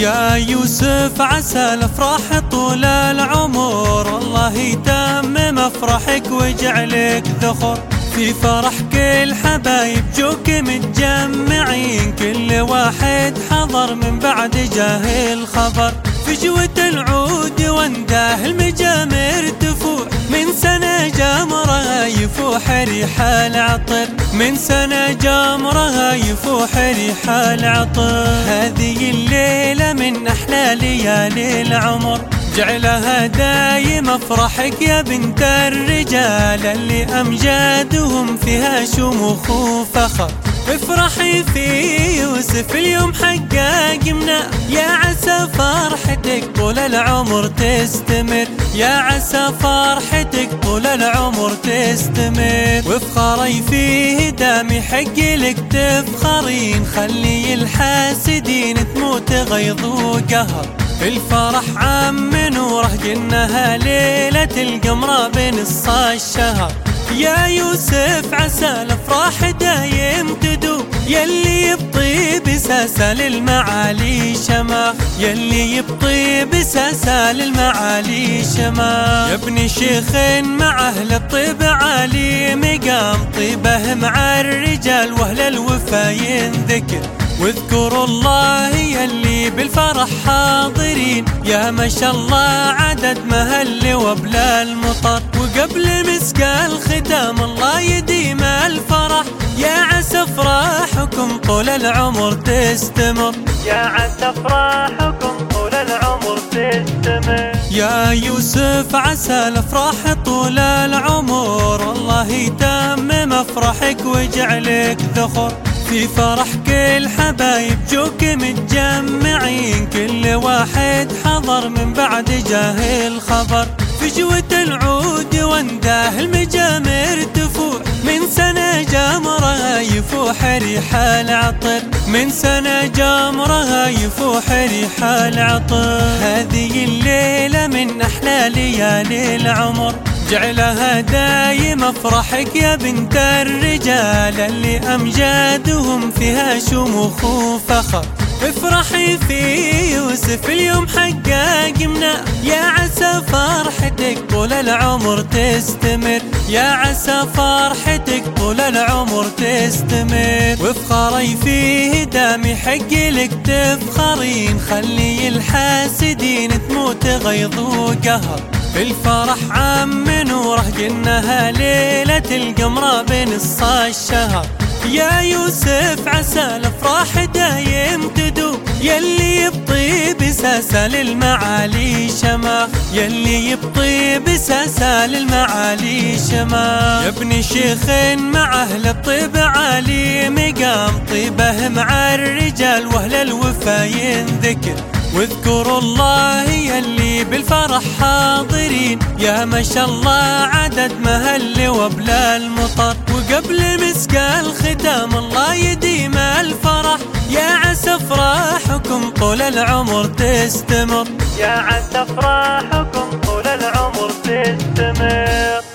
يا يوسف عسى الافراح طول العمر، الله يتمم افراحك ويجعلك ذخر. في فرحك الحبايب جوك متجمعين، كل واحد حضر من بعد جاه الخبر. فجوة العود وانده المجامر تفوح، من سنة جمرها يفوح ريح العطر، من سنة جمرها يفوح ريح العطر. هذه الليلة من أحلى ليالي العمر، جعلها دايم افرحك يا بنت الرجال، اللي أمجادهم فيها شموخ وفخر. افرحي في يوسف اليوم حققنا، يا عسى فرحتك طول العمر تستمر، يا عسى فرحتك طول العمر تستمر. وافخري فيه دام يحق لك تفخرين، خلي الحاسدين تموت غيظ وقهر. الفرح عم نوره قلناها ليلة القمر بنص الشهر. يا يوسف عسى الافراح دايم تدوم، يلي يبطي بساسة للمعالي شماخ، يلي يبطي بساسة للمعالي شماخ. يا ابن شيخ مع اهل الطيب عالي مقام، طيبه مع الرجال واهل الوفا ينذكر. واذكروا الله يلي بالفرح حاضرين، يا ما شاء الله عدد مهل وبلا المطر. وقبل مسك الختام الله يديم الفرح، يا عسى افراحكم طول العمر تستمر، يا عسى افراحكم طول العمر تستمر. يا يوسف عسى الافراح طول العمر، الله يتمم افراحك ويجعلك ذخر. في فرحك الحبايب جوك متجمعين، كل واحد حضر من بعد جاه الخبر. فجوة العود وانده المجامر تفوح، من سنة جمرها يفوح ريح العطر، من سنة جمرها يفوح ريح العطر. هذه الليلة من أحلى ليالي العمر، جعلها دايم افرحك يا بنت الرجال، اللي أمجادهم فيها شموخ وفخر. افرحي في يوسف اليوم حققنا، يا عسى فرحتك طول العمر تستمر، يا عسى فرحتك طول العمر تستمر. وافخري فيه دام يحق لك تفخرين، خلي الحاسدين تموت غيظ وقهر. الفرح عم نوره قلناها ليلة القمر بنص الشهر. يا يوسف عسى الافراح دايم تدوم، يلي يبطي بساسة للمعالي شماخ، يلي يبطي بساسة للمعالي شماخ. يا ابن شيخ مع اهل الطيب عالي مقام، طيبه مع الرجال واهل الوفا ينذكر. واذكروا الله يلي بالفرح حاضرين، يا ما شاء الله عدد مهل وبلا المطر. وقبل مسك الختام الله يديم الفرح، يا عسى افراحكم طول العمر تستمر، يا عسى افراحكم طول العمر تستمر.